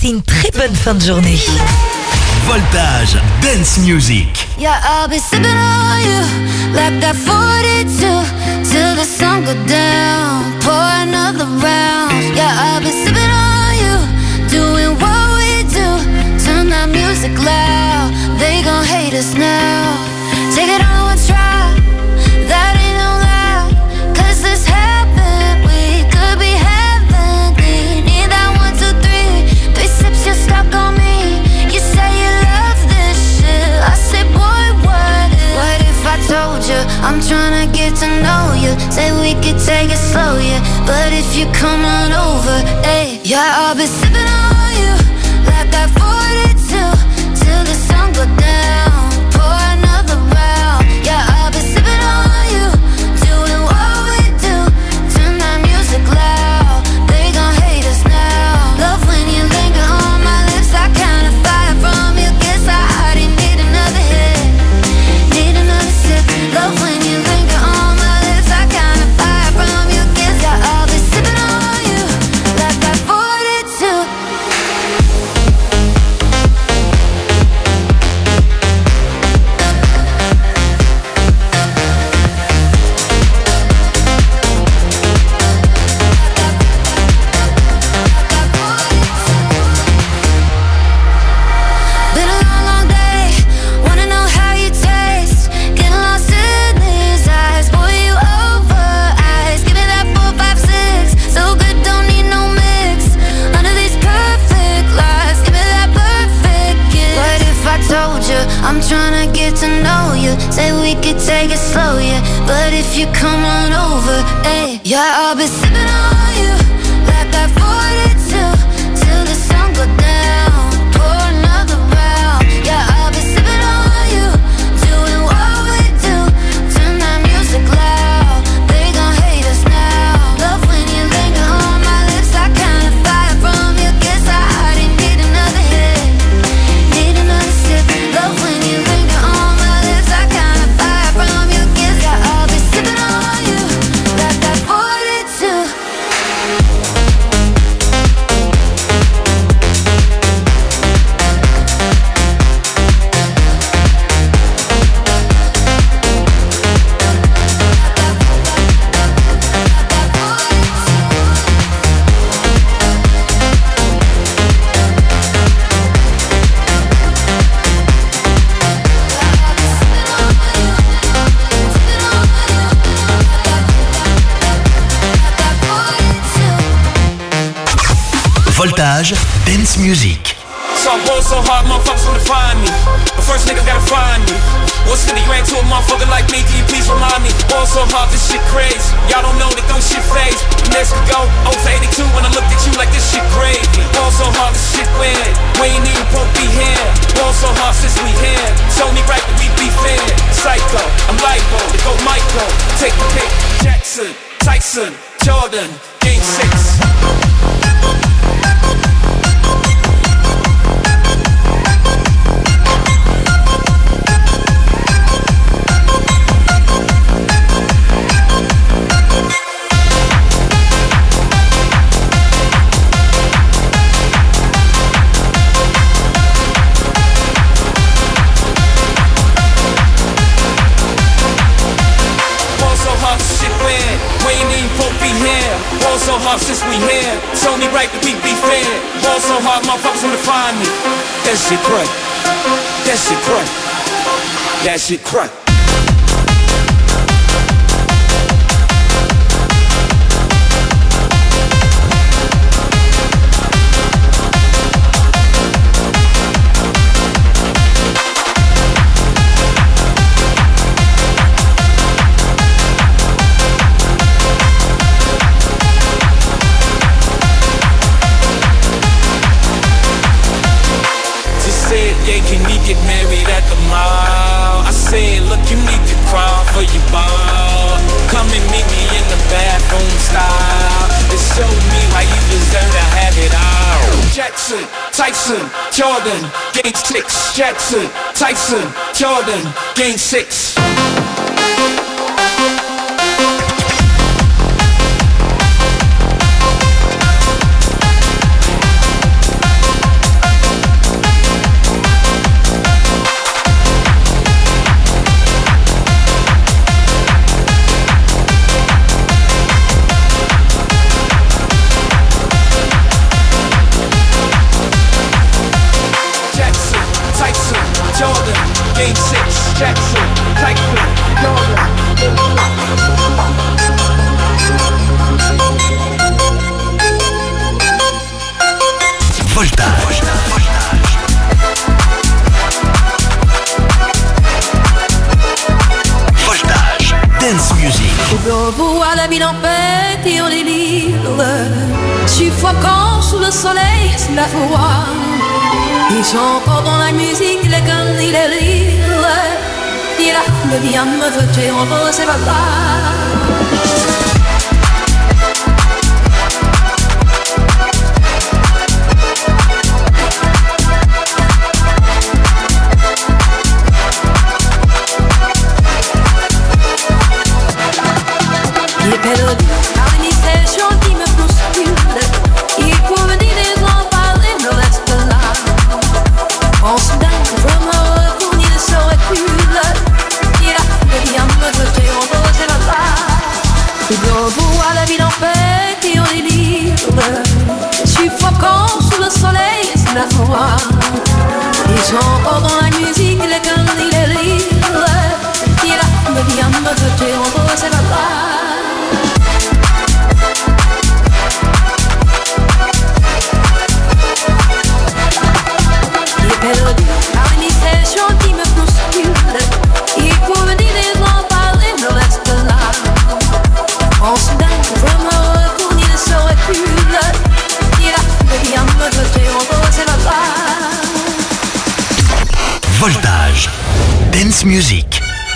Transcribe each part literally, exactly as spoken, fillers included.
passez une très bonne fin de journée. Voltage Dance Music. Yeah, I'll be sipping on you like that forty-two till the sun go down. Pour another round. Yeah, I'll be sipping on you, doing what we do. Turn that music loud. They gon' hate us now. Take it on one try. That ain't no lie. Cause this happened. We could be heavenly. Need that one, two, three. Three sips, you're stuck on me. You say you love this shit. I say, boy, what if? What if I told you I'm tryna get to know you? Say we could take it slow, yeah. But if you come on over, hey, yeah, I'll be sipping on you like that forty-two till the sun go down. Pour another round. Yeah, I'll be sipping on you, doing what we do. Turn that music loud. They gon' hate us now. Love when you linger on my lips. I kinda fire from you. Guess I already need another hit. Need another sip. Love when you linger on my lips. I kinda fire from you. Guess I I'll be sipping on you like that forty-two. Been a long, long day. Wanna know how you taste. Getting lost in these eyes. Boy, you over ice. Give me that four, five, six. So good, don't need no mix. Under these perfect lies. Give me that perfect kiss. What if I told you I'm tryna get to know you? Say we could take it slow, yeah. But if you come on over, hey, yeah, I'll be sipping on you like that forty-two till the sun go down. Pour another round. Yeah, I'll be sipping on you, doing what we do. Turn that music loud. They gon' hate us now. Love when you linger on my lips. I kinda fire from you. Guess I already need another hit. Need another sip. Love when you linger on my lips. I kinda fire from you. Guess I I'll be sipping on you like that forty-two. Voltage Dance Music. So I'm going so hard, motherfuckers wanna find me. But first nigga gotta find me. What's gonna you ain't to a motherfucker like me? Can you please remind me? Going so hard, this shit crazy. Y'all don't know that don't shit phase. Next could go oh for eighty-two when I looked at you like this shit crazy. Going so hard, this shit weird. We ain't even supposed to be here. Going so hard since we here. It's only right that we be fair. Psycho, I'm lipo, to go Michael. Take the pick. Jackson, Tyson, Jordan, Game six. So hard since we here, it's only right that we be fair. Ball so hard, motherfuckers wanna find me. That shit crack. That shit crack. That shit crack. Yeah, can we get married at the mall? I said, look, you need to crawl for your ball. Come and meet me in the bathroom style. And show me why you deserve to have it all. Jackson, Tyson, Jordan, game six. Jackson, Tyson, Jordan, game six. Voltage. Voltage. Dance music. On voit la ville en fête et on est libre, suffocant sous le soleil, c'est la foi. Ils sont encore dans la musique, les guns, il est libre. Il a le bien me voter, on va c'est pas il est perdu par l'initiation qui me bouscule. Il faut venir les en parler, me reste là. En soudain, vraiment retourner de son recul. Il a le bien me voter, on va c'est pas là. Le grand voit la ville en fête et on est libre, suffocant sous le soleil, c'est la foi. Ils sont encore dans la musique, les guns, il est libre. Il a le bien me voter, on va c'est pas là. Perdu par l'initiation qui me bouscule. Il faut venir les en parler, me reste là. En soudain, vraiment retourner de son recul. Il a le bien me voter, on va c'est la base. Voltage. Dance music.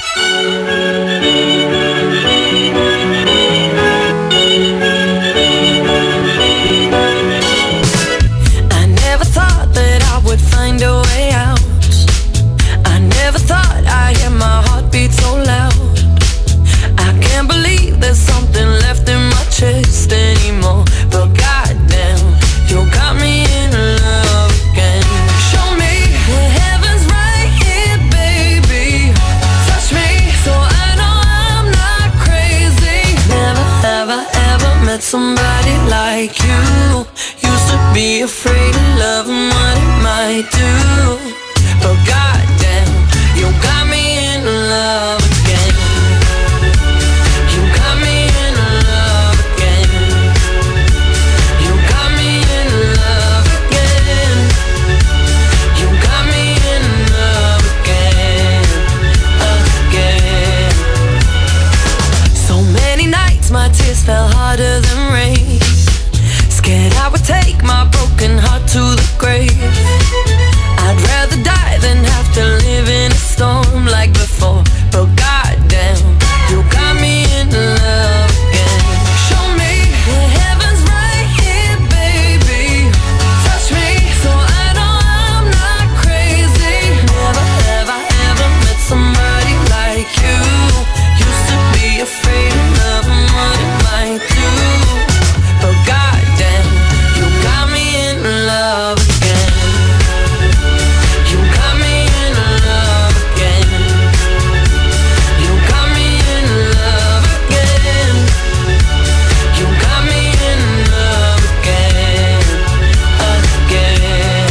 Find a way out. I never thought I'd hear my heartbeat so loud. I can't believe there's something left in my chest anymore. But goddamn, you got me in love again. Show me the heaven's right here, baby. Touch me so I know I'm not crazy. Never have I ever met somebody like you. Used to be afraid of love and what it might do, but goddamn, you got me in love again. You got me in love again. You got me in love again. You got me in love again, again. So many nights my tears fell harder than rain. Scared I would take my broken heart to the grave. I'd rather die than have to live in a storm like before. But goddamn, you got me in love again. Show me the heaven's right here, baby. Touch me so I know I'm not crazy. Never have I ever met somebody like you. Used to be afraid of love and what it might do. But goddamn, you got me in love again. You got me in love again. You got me in love again. You got me in love again, again.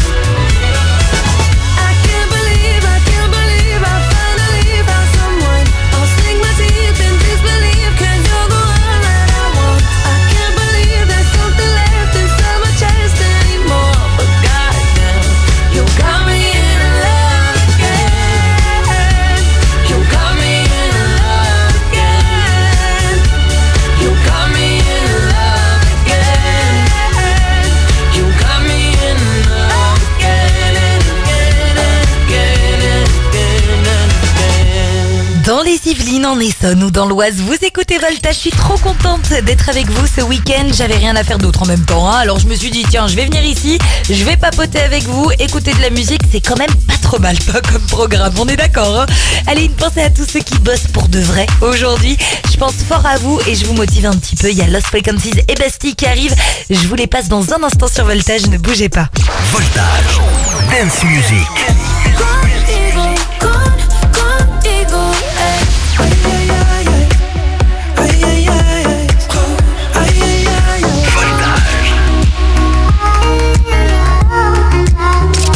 I can't believe, I can't believe I finally found someone. I'll sink my teeth in disbelief, 'cause you're the one that I want. I can't believe there's something left inside my chest anymore. But goddamn, you got me in love again. You got me in love again. You got me in love again. You got me in love again and again and again and again and again. Dans les Yvelines, en Essonne ou dans l'Oise, vous écoutez Voltage. Je suis trop contente d'être avec vous ce week-end. J'avais rien à faire d'autre en même temps, hein. Alors je me suis dit, tiens, je vais venir ici, je vais papoter avec vous, écouter de la musique, c'est quand même pas trop mal pas comme programme, on est d'accord, hein. Allez, une pensée à tous ceux qui bossent pour de vrai aujourd'hui. Je pense fort à vous et je vous motive un petit peu. Il y a Lost Frequencies et Bastille qui arrivent. Je vous les passe dans un instant sur Voltage, ne bougez pas. Voltage. Dance music.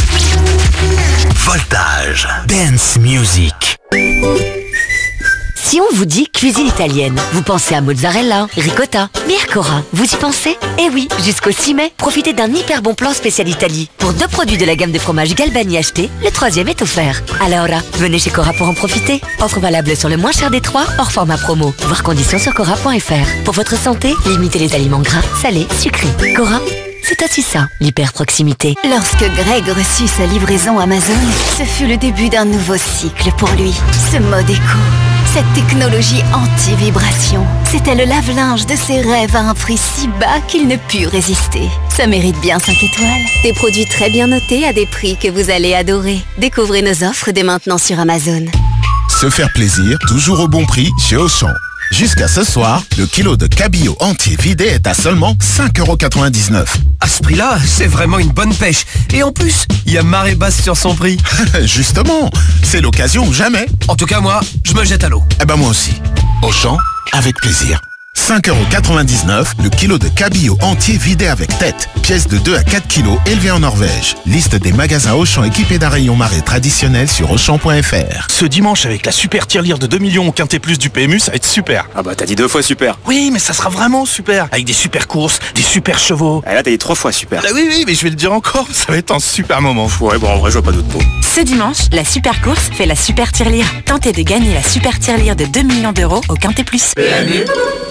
Voltage. Dance music. Si on vous dit cuisine italienne, vous pensez à mozzarella, ricotta. Mais à Cora, vous y pensez? Eh oui, jusqu'au six mai, profitez d'un hyper bon plan spécial Italie. Pour deux produits de la gamme de fromage Galbani achetés, le troisième est offert. Alors là, venez chez Cora pour en profiter. Offre valable sur le moins cher des trois, hors format promo. Voir conditions sur cora point f r. Pour votre santé, limitez les aliments gras, salés, sucrés. Cora, c'est aussi ça, l'hyper-proximité. Lorsque Greg reçut sa livraison Amazon, ce fut le début d'un nouveau cycle pour lui. Ce mode éco, cette technologie anti-vibration, c'était le lave-linge de ses rêves à un prix si bas qu'il ne put résister. Ça mérite bien cinq étoiles. Des produits très bien notés à des prix que vous allez adorer. Découvrez nos offres dès maintenant sur Amazon. Se faire plaisir, toujours au bon prix chez Auchan. Jusqu'à ce soir, le kilo de cabillaud entier vidé est à seulement cinq euros quatre-vingt-dix-neuf. À ce prix-là, c'est vraiment une bonne pêche. Et en plus, il y a marée basse sur son prix. Justement, c'est l'occasion ou jamais. En tout cas, moi, je me jette à l'eau. Eh ben moi aussi. Auchan, avec plaisir. cinq euros quatre-vingt-dix-neuf, le kilo de cabillaud entier vidé avec tête. Pièce de deux à quatre kilos élevée en Norvège. Liste des magasins Auchan équipés d'un rayon marée traditionnel sur auchan point f r. Ce dimanche, avec la super tirelire de deux millions au Quintet Plus du P M U, ça va être super. Ah bah t'as dit deux fois super. Oui, mais ça sera vraiment super. Avec des super courses, des super chevaux. Ah là t'as dit trois fois super. Ah, oui, oui, mais je vais le dire encore, ça va être un super moment. Ouais, bon en vrai je vois pas d'autre mot. Ce dimanche, la super course fait la super tirelire. Tentez de gagner la super tirelire de deux millions d'euros au Quintet Plus. P M U.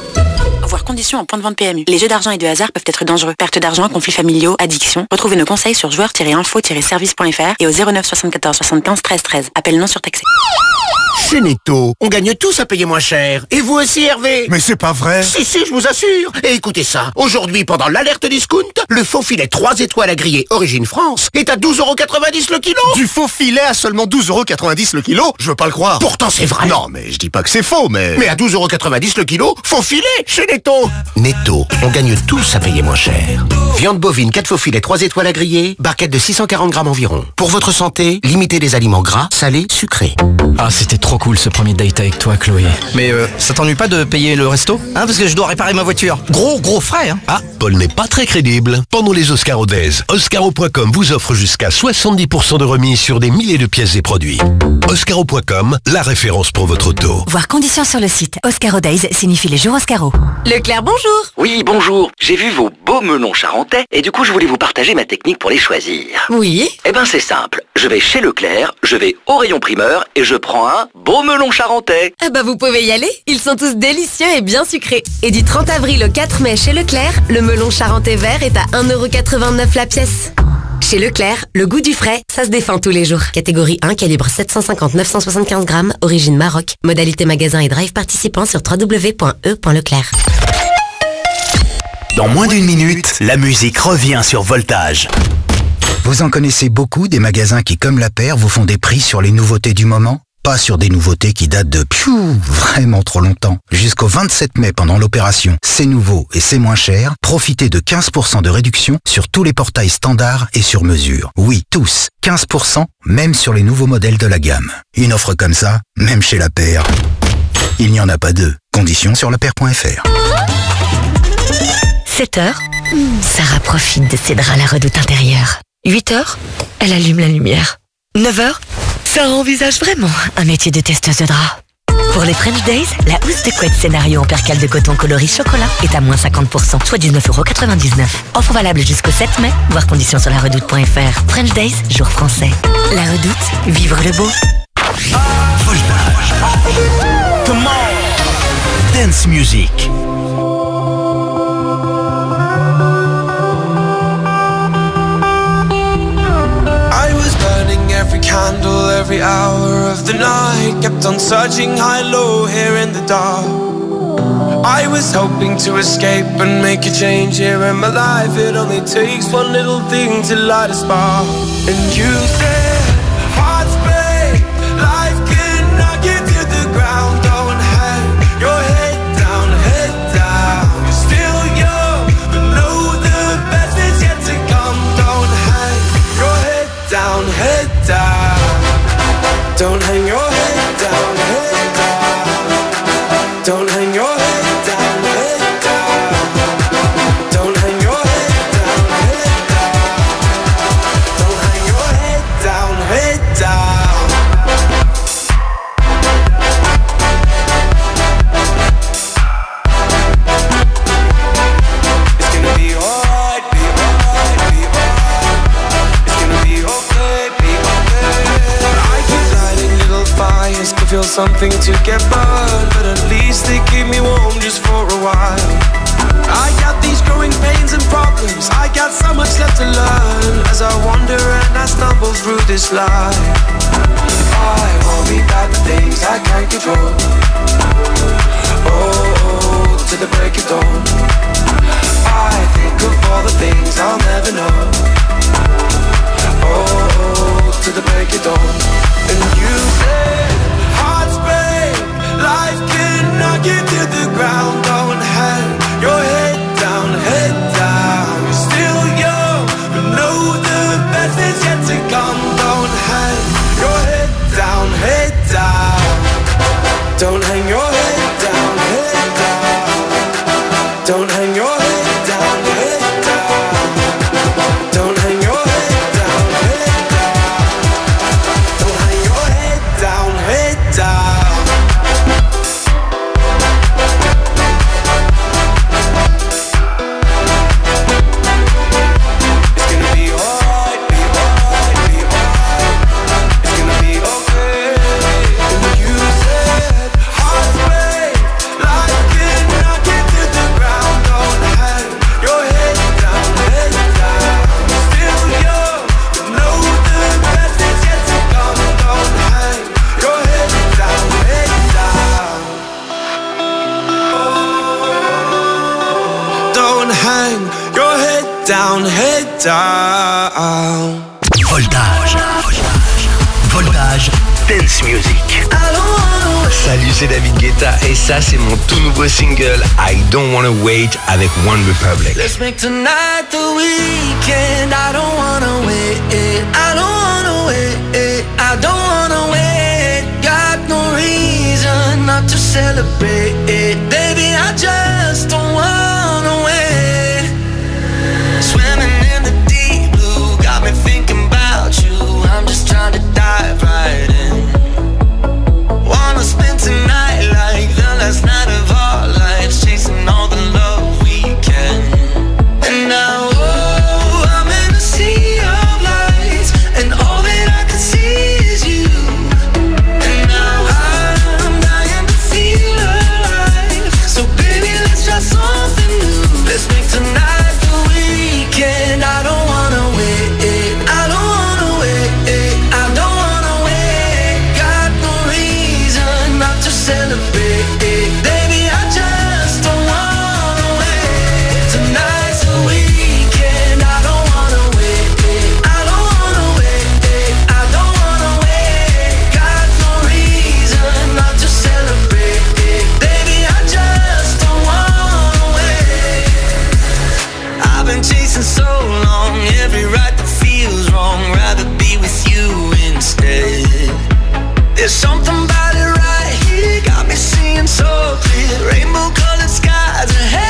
Voir conditions en point de vente P M U. Les jeux d'argent et de hasard peuvent être dangereux. Perte d'argent, conflits familiaux, addiction. Retrouvez nos conseils sur joueurs tiret info tiret service point f r et au zéro neuf soixante-quatorze soixante-quinze treize treize. Appel non surtaxé. Chez Netto, on gagne tous à payer moins cher. Et vous aussi, Hervé? Mais c'est pas vrai. Si, si, je vous assure. Et écoutez ça. Aujourd'hui, pendant l'alerte discount, le faux filet trois étoiles à griller Origine France est à douze euros quatre-vingt-dix le kilo. Du faux filet à seulement douze euros quatre-vingt-dix le kilo? Je veux pas le croire. Pourtant, c'est vrai. Non, mais je dis pas que c'est faux, mais... Mais à douze euros quatre-vingt-dix le kilo, faux filet chez Netto. Netto, on gagne tous à payer moins cher. Viande bovine, quatre faux filets, trois étoiles à griller, barquette de six cent quarante grammes environ. Pour votre santé, limitez les aliments gras, salés, sucrés. Ah, c'était trop cool ce premier date avec toi, Chloé. Mais euh, ça t'ennuie pas de payer le resto? Hein, parce que je dois réparer ma voiture. Gros, gros frais, hein. Ah, Paul n'est pas très crédible. Pendant les Oscaro Days, Oscaro point com vous offre jusqu'à soixante-dix pour cent de remise sur des milliers de pièces et produits. Oscaro point com, la référence pour votre auto. Voir conditions sur le site. Oscaro Days signifie les jours Oscaro. Leclerc, bonjour. Oui, bonjour. J'ai vu vos beaux melons charentais et du coup je voulais vous partager ma technique pour les choisir. Oui. Eh ben c'est simple. Je vais chez Leclerc, je vais au rayon primeur et je prends un beau melon charentais. Ah bah vous pouvez y aller, ils sont tous délicieux et bien sucrés. Et du trente avril au quatre mai chez Leclerc, le melon charentais vert est à un euro quatre-vingt-neuf la pièce. Chez Leclerc, le goût du frais, ça se défend tous les jours. Catégorie un, calibre sept cent cinquante neuf cent soixante-quinze grammes, origine Maroc. Modalité magasin et drive participant sur w w w point e point leclerc. Dans moins d'une minute, la musique revient sur Voltage. Vous en connaissez beaucoup des magasins qui, comme la paire, vous font des prix sur les nouveautés du moment? Pas sur des nouveautés qui datent de piou, vraiment trop longtemps. Jusqu'au vingt-sept mai, pendant l'opération C'est nouveau et c'est moins cher, profitez de quinze pour cent de réduction sur tous les portails standards et sur mesure. Oui, tous. quinze pour cent, même sur les nouveaux modèles de la gamme. Une offre comme ça, même chez la paire, il n'y en a pas deux. Conditions sur la paire point f r. sept heures, Sarah profite de ses draps à la redoute intérieure. huit heures, elle allume la lumière. neuf heures, Sarah envisage vraiment un métier de testeuse de draps. Pour les French Days, la housse de couette scénario en percale de coton coloris chocolat est à moins cinquante pour cent, soit dix-neuf euros quatre-vingt-dix-neuf. Offre valable jusqu'au sept mai, voir conditions sur la redoute point f r. French Days, jour français. La redoute, vivre le beau. Voltage. Come on. Dance music. Every candle, every hour of the night, kept on searching high, low, here in the dark. I was hoping to escape and make a change here in my life. It only takes one little thing to light a spark. And you said, hearts break, life can knock you to the ground. Don't hang your head down, head down. You're still young, but know the best is yet to come. Don't hang your head down, head down. Don't hang your head down, head down. Don't hang your head down, head down. Don't hang your head down, head down. Don't hang your head down. feel something to get burned, but at least they keep me warm just for a while. I got these growing pains and problems, I got so much left to learn as I wander and I stumble through this life. I worry about the things I can't control. Oh, to the break of dawn. I think of all the things I'll never know. Oh, to the break of dawn. And you said, hearts break, life can knock you to the ground. Don't hang your head down, head down. You're still young, but know the best is yet to come. Don't hang your head down, head down. Don't hang your head down, head down. Don't hang your head down, head down. Don't hang your head down, head down. Don't hang your head down, head down. It's gonna be alright, be alright, be alright. It's gonna be okay. And you said, hearts break, life can knock you to the ground. Don't hang your head down, head down. You're still young, but know the best is yet to come. Don't hang your head down, head down. Don't hang your head down, head down. Voltage. Voltage. Dance Music. Salut, c'est David Guetta et ça c'est mon tout nouveau single I Don't Wanna Wait avec One Republic. Let's make tonight the weekend. I don't wanna wait. I don't wanna wait. I don't wanna wait. Got no reason not to celebrate. Baby, I just don't wanna wait. Swimming in the deep blue got me thinking about you. I'm just trying to dive right in. Wanna spend tonight like the last night of our lives, chasing all the love we can. And now, oh, I'm in a sea of lights, and all that I can see is you. And now I'm dying to feel alive. So baby, let's try something new. Let's make tonight the weekend. I don't wanna wait. I don't wanna wait. I don't wanna wait. Got no reason not to celebrate. Baby, I just don't wanna wait. Tonight's the weekend. I don't wanna wait. I don't wanna wait. I don't wanna wait. Got no reason not to celebrate. Baby, I just don't wanna wait. I've been chasing so long, every right that feels wrong. Rather be with you instead. There's something about it right here, got me seeing so clear. Rainbow colored skies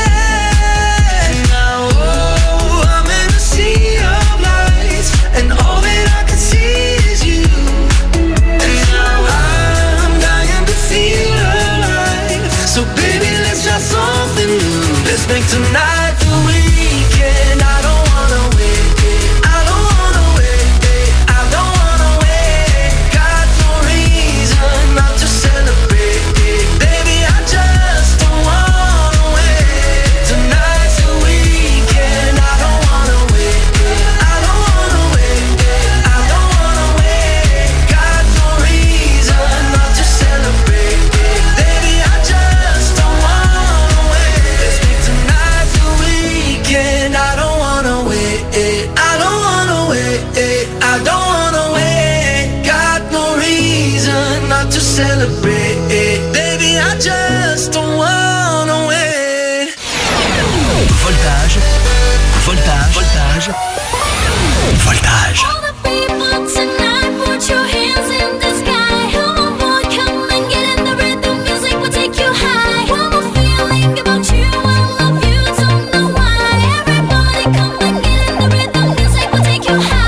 ahead. Now, oh, I'm in a sea of lights, and all that I can see is you. And now I'm dying to feel alive. So baby, let's try something new. Let's make tonight the weekend. I don't wanna wait. I don't wanna wait. I don't wanna wait. Got no reason not to celebrate. Baby, I just don't wanna wait. Tonight's the weekend. I don't wanna wait. I don't wanna wait. I don't wanna wait. Got no reason not to celebrate. Baby, I just don't wanna wait. Let's make tonight the weekend. I don't wanna wait. I don't wanna wait. I don't wanna wait. Got no reason not to celebrate. Baby, I just don't wanna wait. Voltage. Voltage. Voltage. Voltage. All the people tonight, put your hands in the sky. Come on, boy, come and get in the rhythm. Music will take you high. One more feeling about you, I love you, don't know why. Everybody come and get in the rhythm. Music will take you high.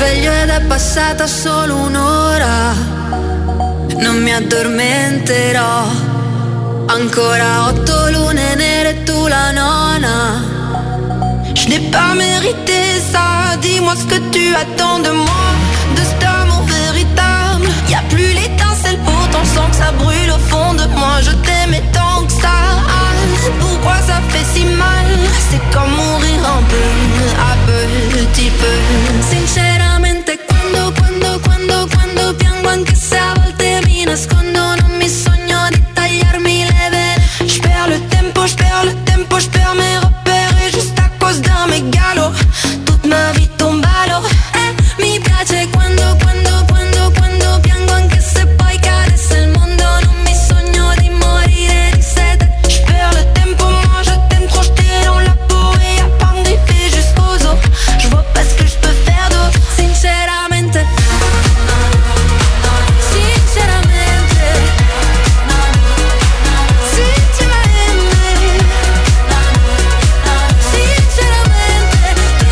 sveglio ed è passata solo un'ora. Non mi addormenterò. Ancora otto lune nere, tu la nona. Je n'ai pas mérité ça. Dis-moi ce que tu attends de moi, de cet amour véritable. Y'a plus l'étincelle, pourtant sens que ça brûle au fond de moi. Je t'aimais tant que ça. Pourquoi ça fait si mal? C'est comme mourir un peu, a petit peu. Sinceramente quando, quando, quando, quando piango, anche se a volte mi nascondo, non mi sogno di tagliarmi le vene. J'perds le tempo, j'perds le tempo, j'perds mes repères juste à cause d'un mégalo. Toute ma vie tombe à l'eau. Eh, mi piace quando, quando, quando, quando piango, anche se poi cadesse il mondo, non mi sogno di morire di sete. J'perds le tempo, moi je t'aime trop, j't'ai dans la peau et y'a pas me griffer jusqu'aux os. J'vois pas ce que j'peux faire d'autre, sinceramente. Sinceramente, si tu m'as aimé, sinceramente,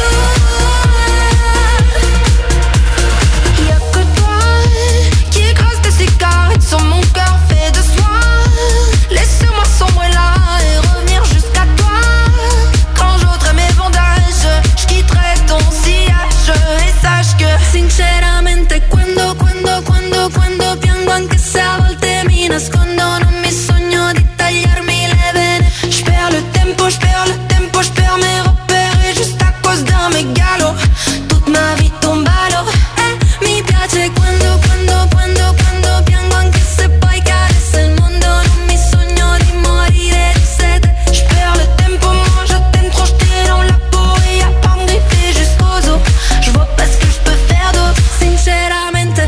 y'a que toi qui écrase tes cigarettes sur mon cœur fait de soie. Laisse-moi sombrer là et revenir jusqu'à toi. Quand j'ôterai mes bandages, j'quitterai ton sillage. Et sache que sinceramente quando, quando, quando, quando piango, anche se a volte mi nascondo, non mi sogno di tagliarmi le vene. J'perds le tempo, j'perds le tempo, j'perds mes repères juste à cause d'un mégalo. Toute ma vie tombe à l'eau. Eh, mi piace quando, quando, quando, quando piango, anche se poi cadesse il mondo, non mi sogno di morire di sete. J'perds le tempo, moi je t'aime trop, j't'ai dans la peau et y'a pas me griffer jusqu'aux os. J'vois pas ce que j'peux faire d'autre, sinceramente.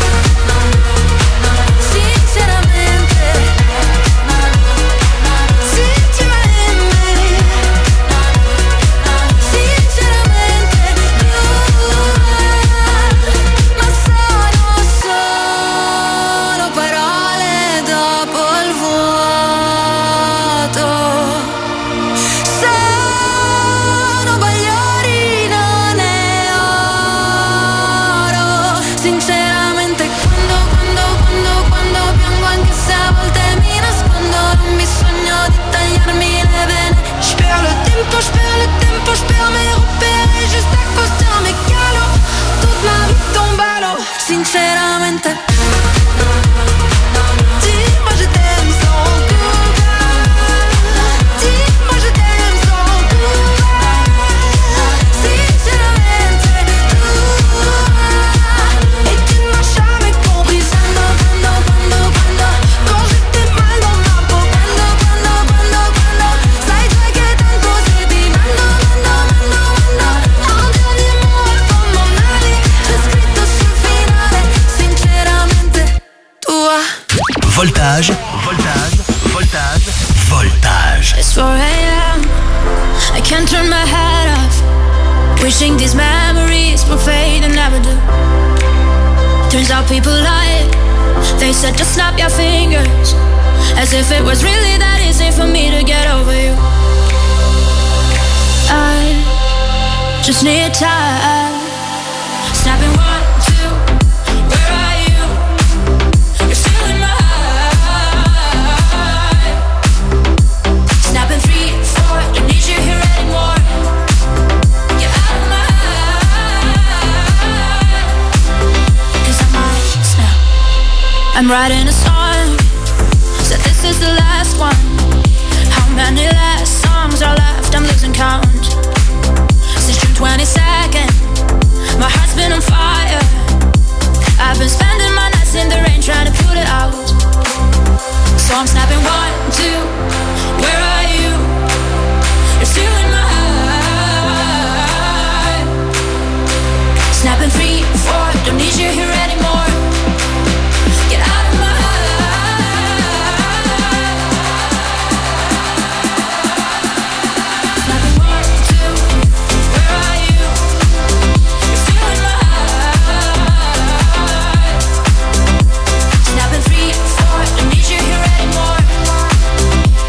Sinceramente, si tu m'as aimé, sinceramente, ma sono solo parole dopo il vuoto. Sono bagliori, non è oro. Sinceramente quando, quando, quando, quando piango, anche se a volte mi nascondo, non mi sogno di tagliarmi le vene. J'perds le tempo, j'perds le tempo, j'perds mes repères juste à cause d'un mégalo. Toute ma vie tombe à l'eau, sinceramente. Dis-moi je t'aime sans coupable. Dis-moi je t'aime sans coupable. Sinceramente, et tu ne m'as jamais compris. Quando, quando, quando, quando, quand j'étais mal dans ma peau. Quando, quando, quando, quando, sai già che tanto sei di mando, mando, mando, mando. Un dernier mot avant mon avis, j'ai scritto sul finale, sinceramente, tua. Voltage, voltage, voltage, voltage. It's four a.m. I can't turn my head off. Wishing these memories will fade and never do. Turns out people lie. They said just snap your fingers, as if it was really that easy for me to get over you. I just need time. Snapping one, two, where are you? You're still in my eye. Snapping three, four, don't need you here anymore. You're out of my eye. Cause I might snap. I'm writing a song, said this is the last one. How many last songs are left? I'm losing count. Since June twenty-second, my heart's been on fire. I've been spending my nights in the rain trying to put it out. So I'm snapping one, two, where are you? You're still in my eye. Snapping three, four, don't need you here anymore. Get out of my eye. Snapping one, two, where are you? You're still in my eye. Snapping three, four, don't need you here anymore.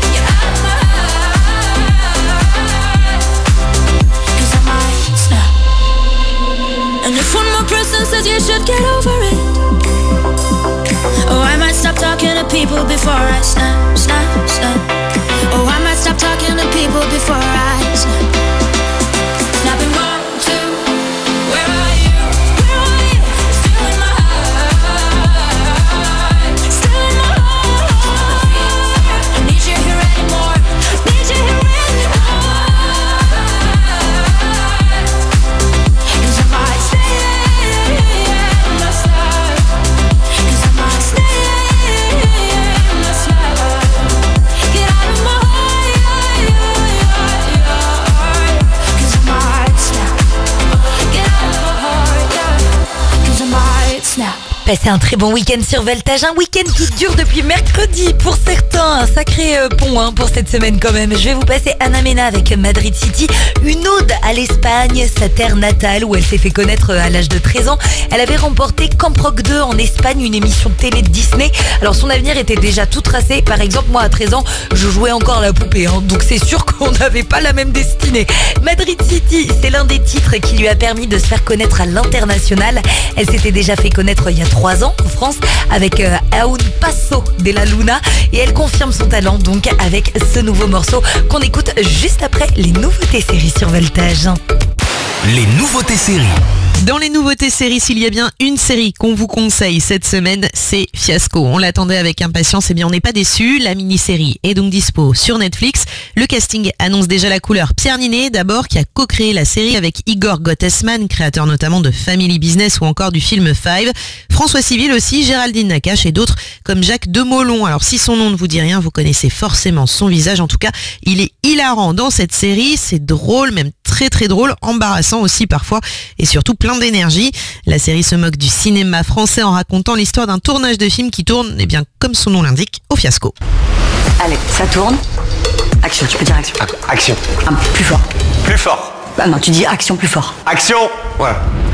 Passez un très bon week-end sur Voltage, un week-end qui dure depuis mercredi. Pour certains, un sacré euh, pont hein, pour cette semaine quand même. Je vais vous passer Ana Mena avec Madrid City, une ode à l'Espagne, sa terre natale où elle s'est fait connaître à l'âge de treize ans. Elle avait remporté Camp Rock deux en Espagne, une émission de télé de Disney. Alors son avenir était déjà tout tracé. Par exemple, moi à treize ans, je jouais encore à la poupée. Hein, donc c'est sûr qu'on n'avait pas la même destinée. Madrid City, c'est l'un des titres qui lui a permis de se faire connaître à l'international. Elle s'était déjà fait connaître il y a trois ans en France avec euh, Aún Paso de la Luna et elle confirme son talent donc avec ce nouveau morceau qu'on écoute juste après les nouveautés séries sur Voltage. Les nouveautés séries. Dans les nouveautés séries, s'il y a bien une série qu'on vous conseille cette semaine, c'est Fiasco. On l'attendait avec impatience, et bien on n'est pas déçus. La mini-série est donc dispo sur Netflix. Le casting annonce déjà la couleur. Pierre Ninet, d'abord, qui a co-créé la série avec Igor Gottesman, créateur notamment de Family Business ou encore du film Five. François Civil aussi, Géraldine Nakache et d'autres comme Jacques Demolon. Alors si son nom ne vous dit rien, vous connaissez forcément son visage. En tout cas, il est hilarant dans cette série. C'est drôle, même très très drôle, embarrassant aussi parfois et surtout plein d'énergie. La série se moque du cinéma français en racontant l'histoire d'un tournage de film qui tourne, eh bien comme son nom l'indique, au fiasco. Allez, ça tourne. Action, tu peux dire action. Action. Un peu plus fort. Plus fort. Bah non, tu dis action plus fort. Action. Ouais.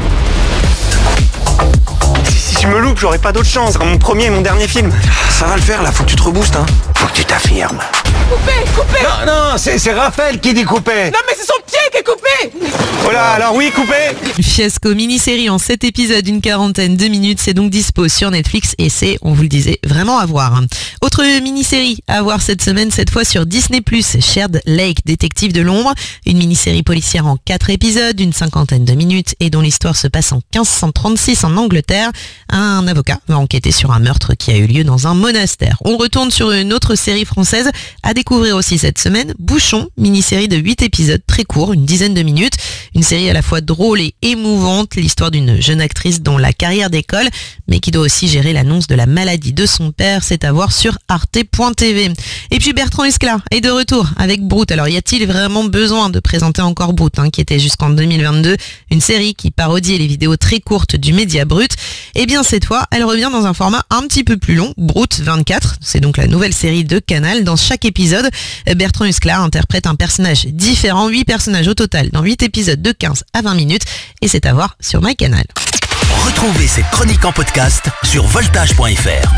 Si, si je me loupe, j'aurai pas d'autre chance. Ce sera mon premier et mon dernier film. Ça va le faire là, faut que tu te reboostes hein. Faut que tu t'affirmes. Coupé, coupé. Non, non, c'est, c'est Raphaël qui dit coupé. Non mais c'est son pied qui est coupé. Oh là, alors oui, coupé. Fiasco, mini-série en sept épisodes, une quarantaine de minutes, c'est donc dispo sur Netflix et c'est, on vous le disait, vraiment à voir. Autre mini-série à voir cette semaine, cette fois sur Disney plus, Shared Lake, détective de l'ombre, une mini-série policière en quatre épisodes, une cinquantaine de minutes et dont l'histoire se passe en quinze cent trente-six en Angleterre. Un avocat va enquêter sur un meurtre qui a eu lieu dans un monastère. On retourne sur une autre série française à découvrir aussi cette semaine, Bouchon, mini-série de huit épisodes très court, une dizaine de minutes. Une série à la fois drôle et émouvante, l'histoire d'une jeune actrice dont la carrière décolle, mais qui doit aussi gérer l'annonce de la maladie de son père. C'est à voir sur arte point t v. Et puis Bertrand Huskla est de retour avec Brut. Alors y a-t-il vraiment besoin de présenter encore Brut, hein, qui était jusqu'en deux mille vingt-deux une série qui parodiait les vidéos très courtes du média Brut? Eh bien cette fois, elle revient dans un format un petit peu plus long, Brut vingt-quatre. C'est donc la nouvelle série de Canal. Dans chaque épisode, Bertrand Huskla interprète un personnage différent, huit personnages au total dans huit épisodes de quinze à vingt minutes et c'est à voir sur MyCanal. Retrouvez cette chronique en podcast sur voltage point f r.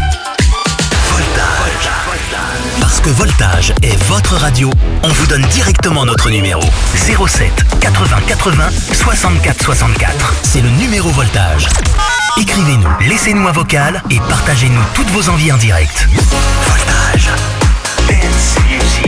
Voltage. Parce que Voltage est votre radio, on vous donne directement notre numéro zéro sept quatre-vingts quatre-vingts soixante-quatre soixante-quatre. C'est le numéro Voltage. Écrivez-nous, laissez-nous un vocal et partagez-nous toutes vos envies en direct. Voltage. Dance Music.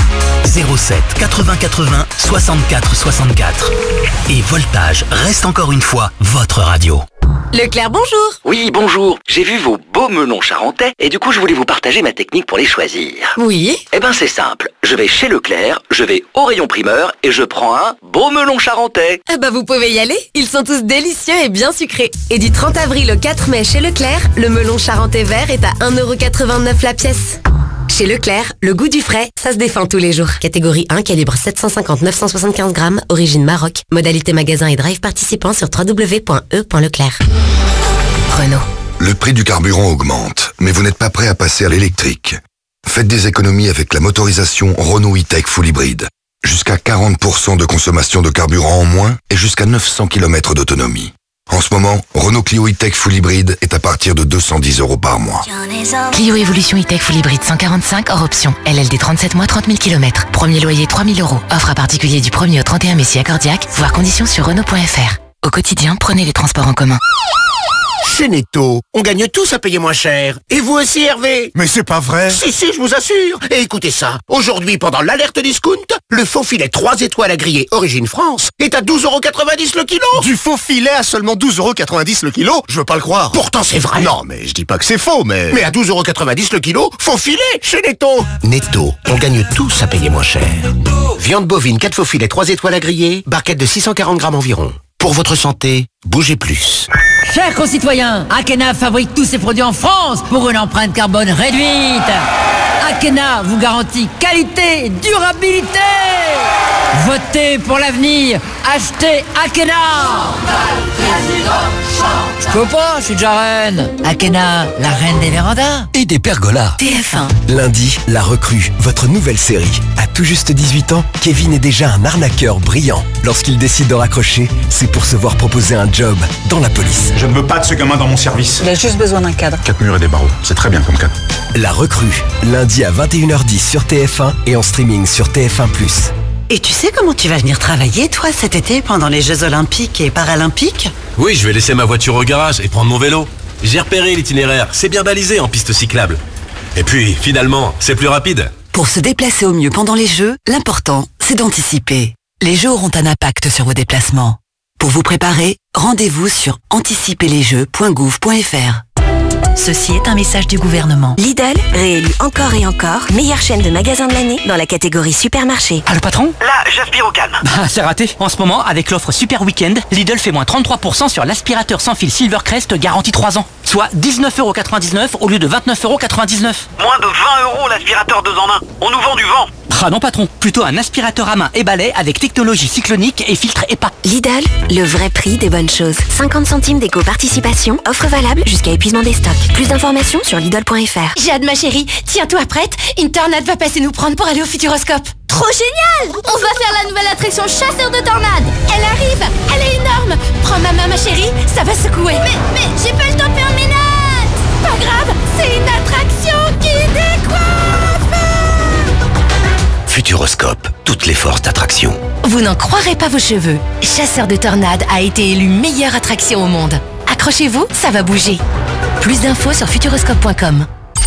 zéro sept quatre-vingts quatre-vingts soixante-quatre soixante-quatre. Et Voltage reste encore une fois votre radio. Leclerc, bonjour. Oui, bonjour. J'ai vu vos beaux melons charentais et du coup je voulais vous partager ma technique pour les choisir. Oui. Eh ben c'est simple. Je vais chez Leclerc, je vais au rayon primeur et je prends un beau melon charentais. Ah bah vous pouvez y aller. Ils sont tous délicieux et bien sucrés. Et du trente avril au quatre mai chez Leclerc, le melon charentais vert est à un euro quatre-vingt-neuf la pièce. Chez Leclerc, le goût du frais, ça se défend tous les jours. Catégorie un, calibre sept cent cinquante neuf cent soixante-quinze grammes, origine Maroc. Modalité magasin et drive participant sur w w w point e point leclerc. Renault. Le prix du carburant augmente, mais vous n'êtes pas prêt à passer à l'électrique. Faites des économies avec la motorisation Renault E-Tech Full Hybrid. Jusqu'à quarante pour cent de consommation de carburant en moins et jusqu'à neuf cents kilomètres d'autonomie. En ce moment, Renault Clio E-Tech Full Hybrid est à partir de deux cent dix euros par mois. Clio Evolution E-Tech Full Hybrid cent quarante-cinq hors option. L L D trente-sept mois, trente mille kilomètres. Premier loyer trois mille euros. Offre à particulier du premier au trente et un mai si accordiaque. Voir conditions sur Renault point f r. Au quotidien, prenez les transports en commun. Chez Netto, on gagne tous à payer moins cher. Et vous aussi, Hervé? Mais c'est pas vrai. Si, si, je vous assure. Et écoutez ça. Aujourd'hui, pendant l'alerte discount, le faux filet trois étoiles à griller Origine France est à douze euros quatre-vingt-dix le kilo. Du faux filet à seulement douze euros quatre-vingt-dix le kilo? Je veux pas le croire. Pourtant, c'est vrai. Non, mais je dis pas que c'est faux, mais... Mais à douze euros quatre-vingt-dix le kilo, faux filet chez Netto. Netto, on gagne tous à payer moins cher. Viande bovine quatre faux filets trois étoiles à griller, barquette de six cent quarante grammes environ. Pour votre santé, bougez plus. Chers concitoyens, Akena fabrique tous ses produits en France pour une empreinte carbone réduite. Akena vous garantit qualité et durabilité. Votez pour l'avenir. achetez Akena. Je peux pas, je suis déjà reine. Akena, la reine des vérandas. Et des pergolas. T F un. Lundi, La Recrue, votre nouvelle série. À tout juste dix-huit ans, Kevin est déjà un arnaqueur brillant. Lorsqu'il décide de raccrocher, c'est pour se voir proposer un job dans la police. Je ne veux pas de ce gamin dans mon service. Il a juste besoin d'un cadre. Quatre murs et des barreaux, c'est très bien comme cadre. La Recrue, lundi à vingt et une heures dix sur T F un et en streaming sur T F un plus. Et tu sais comment tu vas venir travailler, toi, cet été, pendant les Jeux Olympiques et Paralympiques? Oui, je vais laisser ma voiture au garage et prendre mon vélo. J'ai repéré l'itinéraire, c'est bien balisé en piste cyclable. Et puis, finalement, c'est plus rapide. Pour se déplacer au mieux pendant les Jeux, l'important, c'est d'anticiper. Les Jeux auront un impact sur vos déplacements. Pour vous préparer, rendez-vous sur anticiper les jeux point gouv point f r. Ceci est un message du gouvernement. Lidl, réélu encore et encore, meilleure chaîne de magasins de l'année dans la catégorie supermarché. Ah, le patron? Là, j'aspire au calme. Bah, c'est raté. En ce moment, avec l'offre Super Weekend, Lidl fait moins trente-trois pour cent sur l'aspirateur sans fil Silvercrest garantie trois ans. Soit dix-neuf euros quatre-vingt-dix-neuf au lieu de vingt-neuf euros quatre-vingt-dix-neuf. Moins de vingt euros l'aspirateur deux en un. On nous vend du vent. Ah non patron, plutôt un aspirateur à main et balai avec technologie cyclonique et filtre E P A. Lidl, le vrai prix des bonnes choses. cinquante centimes d'éco-participation, offre valable jusqu'à épuisement des stocks. Plus d'informations sur Lidl point f r. J'ai hâte ma chérie, tiens-toi prête, une tornade va passer nous prendre pour aller au Futuroscope. Trop génial! On va faire la nouvelle attraction chasseur de tornades. Elle arrive, elle est énorme. Prends ma main ma chérie, ça va secouer. Mais, mais, j'ai pas le temps de faire mes notes. Pas grave, c'est une attraction qui décoiffe. Futuroscope, toutes les forces d'attraction. Vous n'en croirez pas vos cheveux. Chasseur de tornades a été élu meilleure attraction au monde. Accrochez-vous, ça va bouger. Plus d'infos sur futuroscope point com.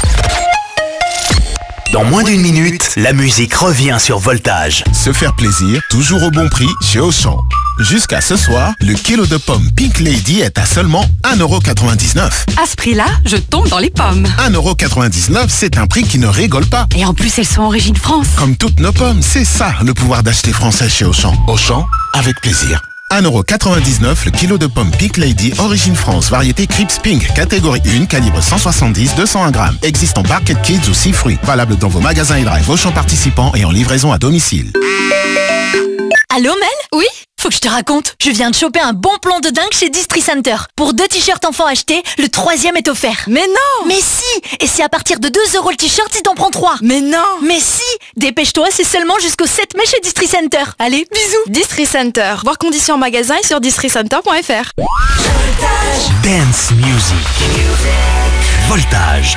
Dans moins d'une minute, la musique revient sur Voltage. Se faire plaisir, toujours au bon prix chez Auchan. Jusqu'à ce soir, le kilo de pommes Pink Lady est à seulement un euro quatre-vingt-dix-neuf. À ce prix-là, je tombe dans les pommes. un euro quatre-vingt-dix-neuf, c'est un prix qui ne rigole pas. Et en plus, elles sont origine France. Comme toutes nos pommes, c'est ça le pouvoir d'acheter français chez Auchan. Auchan, avec plaisir. un euro quatre-vingt-dix-neuf le kilo de pommes Pink Lady, origine France, variété Crips Pink, catégorie un, calibre cent soixante-dix, deux cent un grammes. Existe en Barquette Kids ou six fruits. Valable dans vos magasins et drive Auchan participants et en livraison à domicile. Allô Mel? Oui? Faut que je te raconte, je viens de choper un bon plan de dingue chez Distri Center. Pour deux t-shirts enfants achetés, le troisième est offert. Mais non! Mais si! Et c'est à partir de deux euros le t-shirt si t'en prends trois. Mais non! Mais si! Dépêche-toi, c'est seulement jusqu'au sept mai chez Distri Center. Allez, bisous! Distri Center. Voir conditions en magasin et sur distri center point f r. Dance Music. Voltage.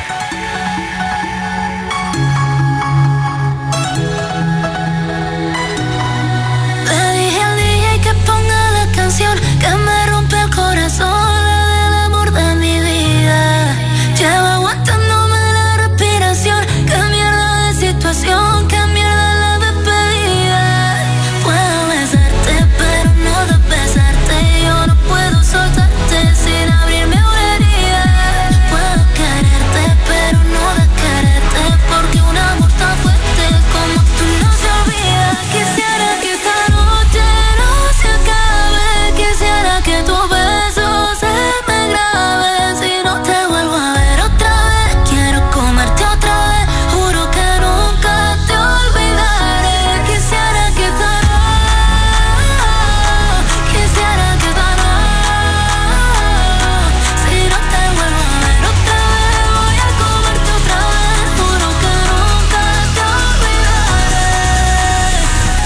Que me rompe el corazón, la del amor de mi vida. Llevo aguantándome la respiración. Qué mierda de situación, qué mierda la despedida. Puedo besarte, pero no de besarte. Yo no puedo soltarte sin abrirme una herida. Puedo quererte, pero no de quererte. Porque un amor tan fuerte como tú no se olvida. Quisiera que esta noche no se acabe. Quisiera que tu beso se me grabe. Si no te vuelvo a ver otra vez, quiero comerte otra vez. Juro que nunca te olvidaré. Quisiera que esta noche, quisiera que esta noche, si no te vuelvo a ver otra vez, voy a comerte otra vez. Juro que nunca te olvidaré.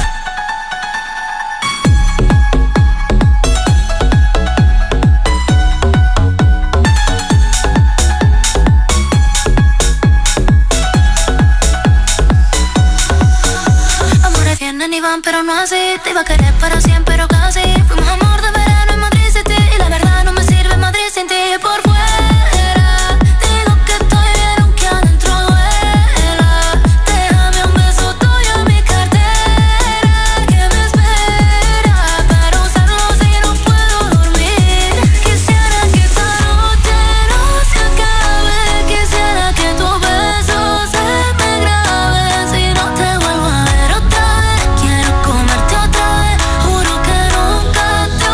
Amores vienen y van, pero no así. Te iba a querer para siempre, pero casi. Fuimos amor de verano en Madrid City. Y la verdad no me sirve Madrid sin ti. Por fuera digo que estoy bien aunque adentro duela. Déjame un beso tuyo en mi cartera que me espera para usarlo si no puedo dormir. Quisiera que esta noche no se acabe. Quisiera que tu beso se me grabe. Si no te vuelvo a ver otra vez, quiero comerte otra vez. Juro que nunca te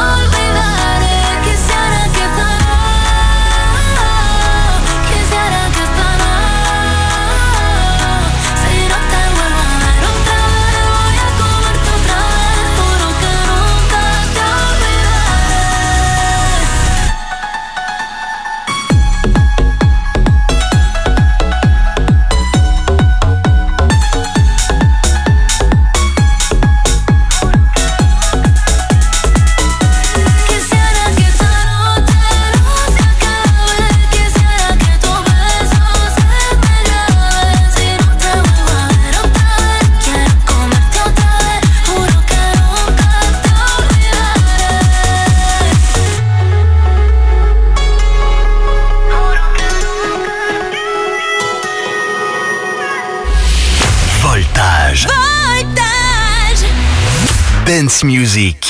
Voltage. Voltage. Dance music.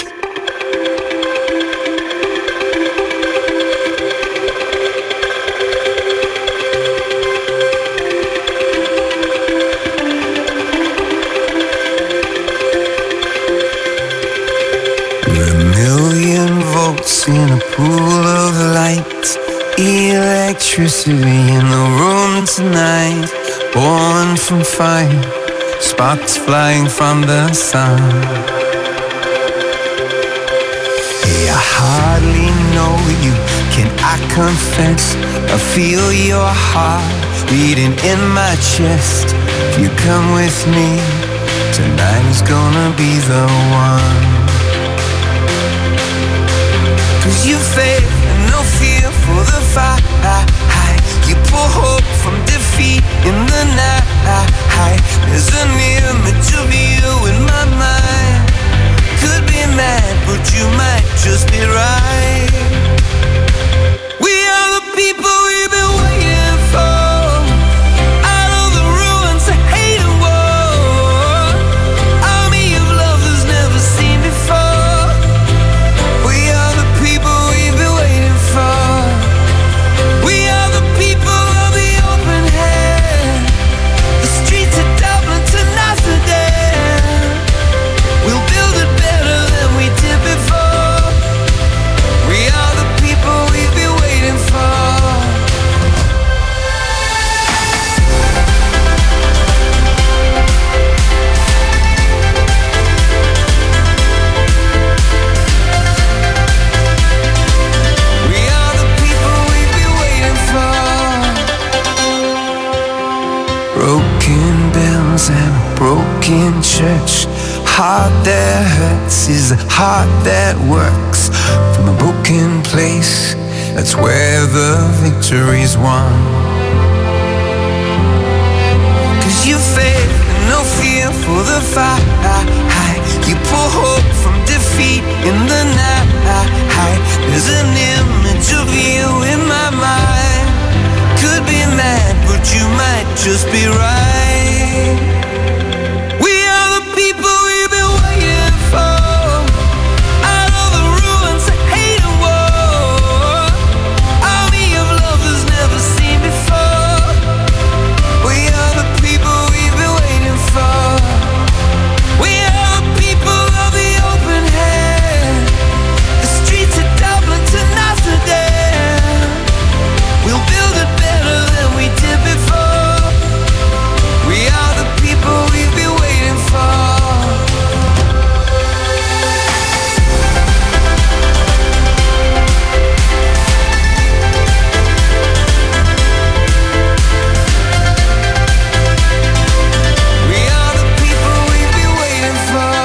In a pool of light, electricity in the room tonight, born from fire, sparks flying from the sun. Hey, I hardly know you, can I confess? I feel your heart beating in my chest. If you come with me, tonight is gonna be the one. Cause you faith and no fear for the fight. You pull hope from defeat in the night. There's an image of you in my mind. Could be mad, but you might just be right. We are the people we've been waiting for. Out of the ruins of hate and war. Army of love that's never seen before. We are the people we've been waiting for. We are the people of the open hand. The streets of Dublin to Amsterdam. We'll build it better than we did before. We are the people we've been waiting for. We are the people we've been waiting for. Broken bells and a broken church. Heart that hurts is a heart that works. From a broken place, that's where the victory's won. Cause you faith and no fear for the fight. You pull hope from defeat in the night. There's an image of you in my mind. Could be mad, but you might just be right. We are the people we've been waiting for. Out of the ruins of hate and war. Army of love that's never seen before. We are the people we've been waiting for. We are the people of the open hand. The streets of Dublin to Amsterdam. We'll build it better than we did before. We are the people we've been waiting for. We are the people we've been waiting for.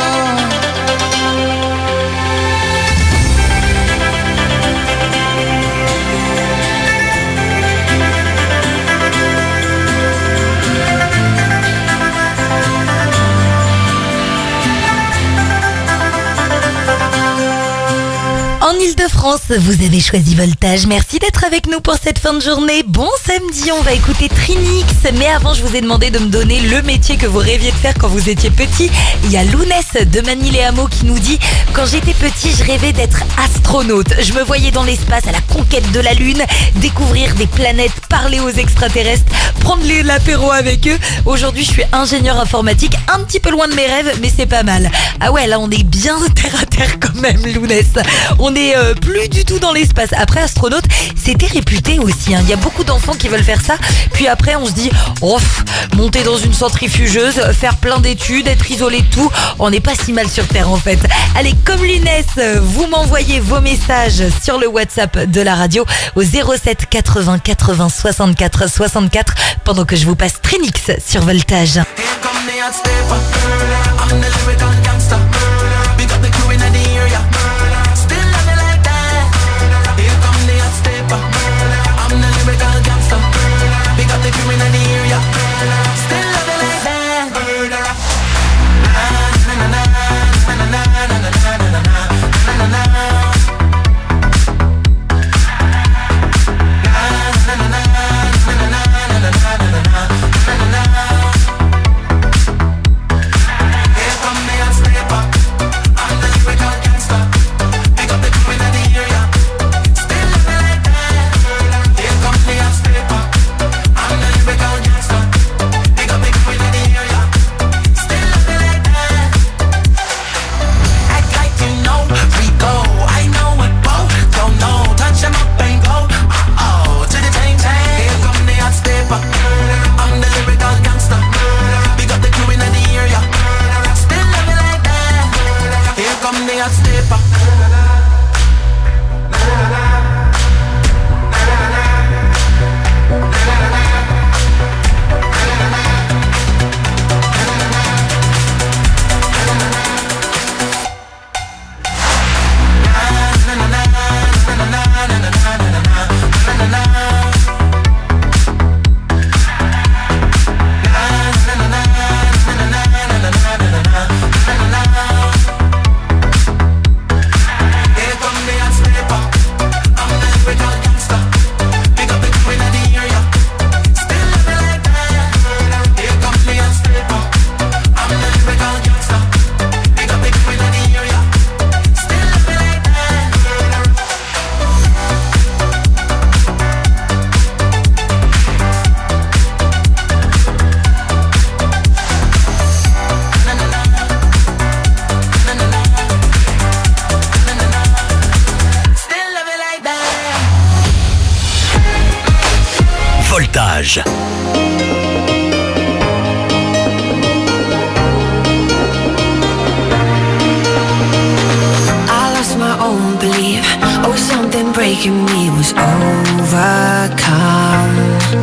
En Ile-de-France, vous avez choisi Voltage. Merci d'être avec nous pour cette fin de journée. Bon samedi, on va écouter Trinix. Mais avant, je vous ai demandé de me donner le métier que vous rêviez de faire quand vous étiez petit. Il y a Lounès de Manille-et-Hameau qui nous dit « Quand j'étais petit, je rêvais d'être astronaute. Je me voyais dans l'espace à la conquête de la Lune, découvrir des planètes, parler aux extraterrestres, prendre l'apéro avec eux. Aujourd'hui, je suis ingénieur informatique, un petit peu loin de mes rêves, mais c'est pas mal. » Ah ouais, là, on est bien terre à terre quand même, Lounès. On est euh, plus du tout dans l'espace. Après, astronaute, c'était réputé aussi. Hein. Il y a beaucoup d'enfants qui veulent faire ça. Puis après, on se dit, oh, monter dans une centrifugeuse, faire plein d'études, être isolé de tout. On n'est pas si mal sur Terre en fait. Allez, comme Lunès, vous m'envoyez vos messages sur le WhatsApp de la radio au zéro sept quatre-vingts quatre-vingts soixante-quatre soixante-quatre pendant que je vous passe Trinix sur Voltage. and stay back. Voltage. I lost my own belief. Oh, something breaking me was overcome.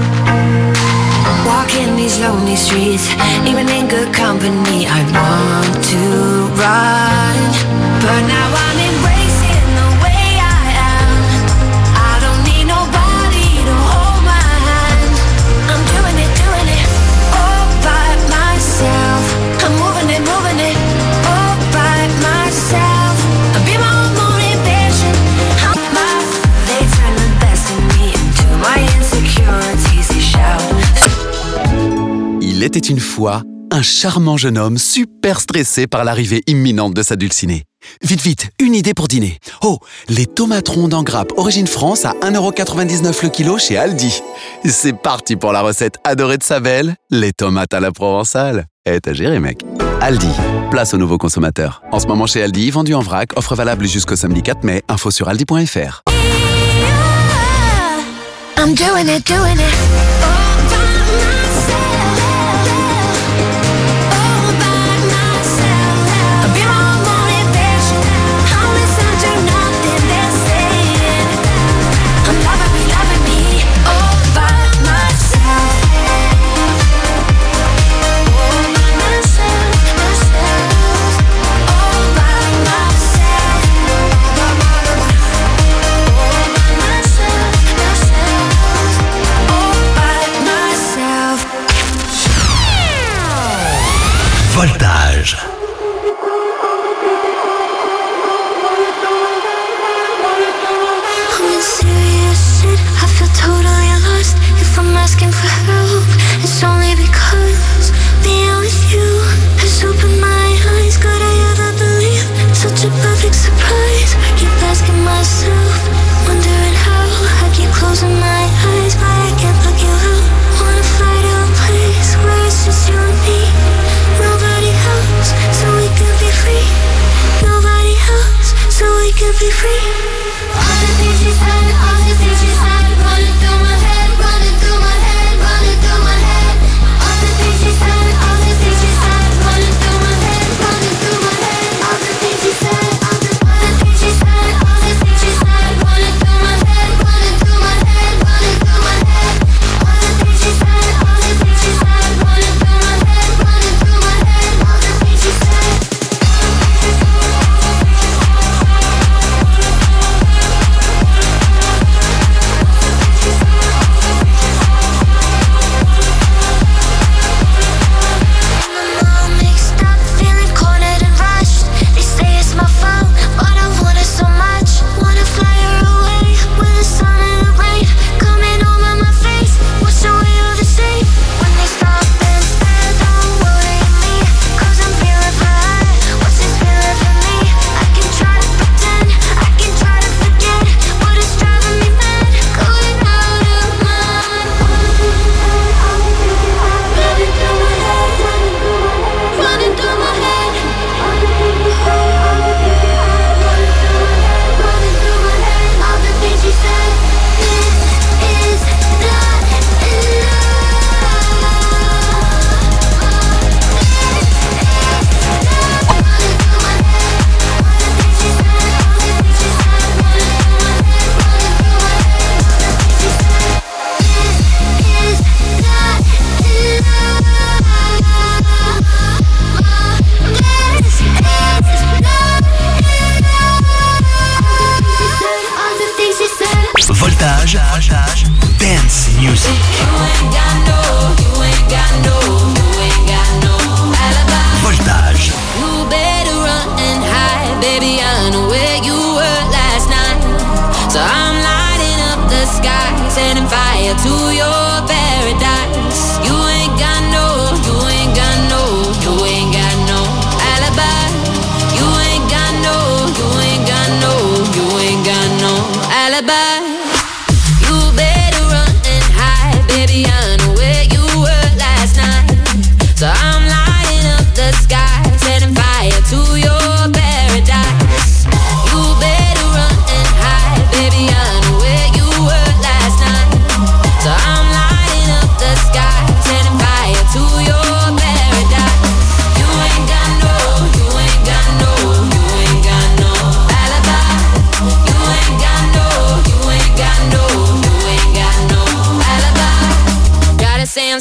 Walking these lonely streets, even in good company, I want to run. But now I'm embracing the way I am. I don't need nobody to hold my hand. I'm doing it, doing it, all by myself. I'm moving it, moving it, all by myself. I'll be my own motivation. I'm my, they turn the best in me into my insecurities. They shout. Il était une fois un charmant jeune homme super stressé par l'arrivée imminente de sa dulcinée. Vite, vite, une idée pour dîner. Oh, les tomates rondes en grappe Origine France à un euro quatre-vingt-dix-neuf le kilo chez Aldi. C'est parti pour la recette adorée de sa belle, les tomates à la provençale. Eh, t'as géré, mec. Aldi, place aux nouveaux consommateurs. En ce moment chez Aldi, vendu en vrac, offre valable jusqu'au samedi quatre mai. Info sur aldi point f r. I'm doing it, doing it. Voltage. I'm in serious shit, I feel totally lost. If I'm asking for help, it's only because being with you has opened my eyes. Could I ever believe such a perfect surprise? I keep asking myself, wondering how. I keep closing my eyes, but I can't look you out. Wanna fly to a place where it's just you and me, nobody else.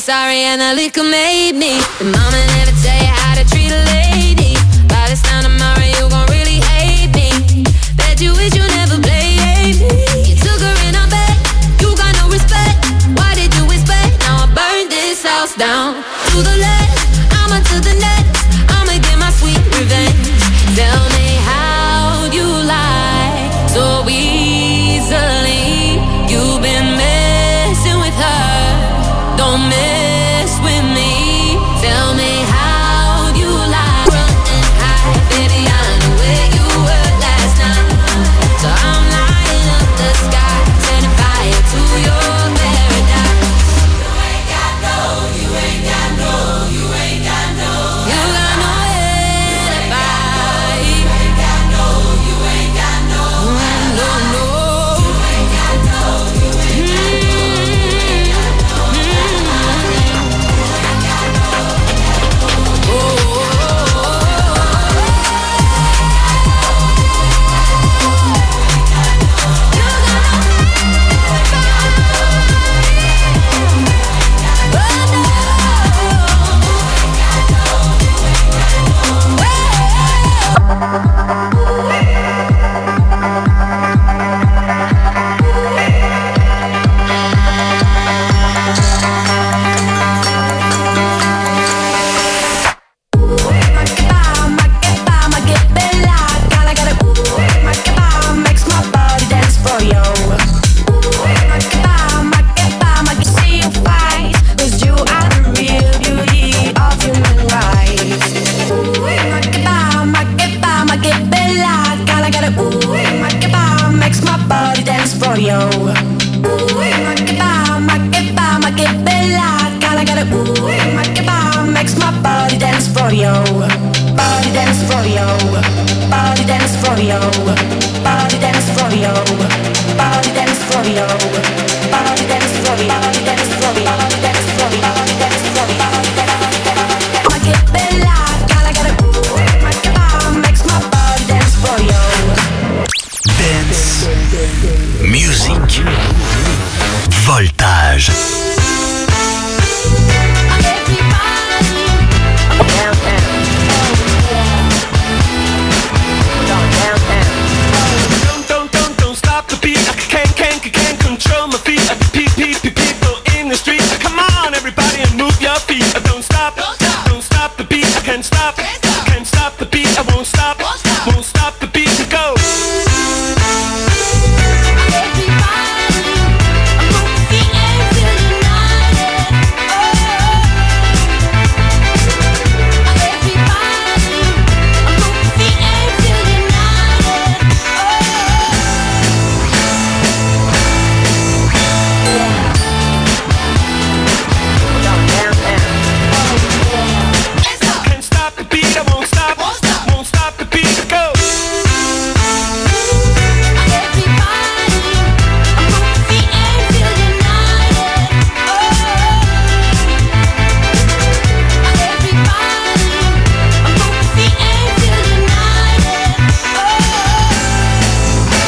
sorry and the liquor made me. The mama never tell you how to treat a lady. By this time tomorrow you gon' really hate me. Bet you wish you never played me. You took her in her bed, you got no respect. Why did you expect? Now I burned this house down. To the left, I'ma to the next. I'ma get my sweet revenge. Tell me how you lie so easily. You've been messing with her, don't mess with me. Tell me how you lie, run and hide. Baby, I know where you were last night. So I'm lighting up the sky, setting fire to your paradise. You ain't got no, you ain't got no, you ain't got no. You got no alibi. You ain't got no, you ain't got no. No, no. You ain't got no, you ain't got no. Voltage. Stop.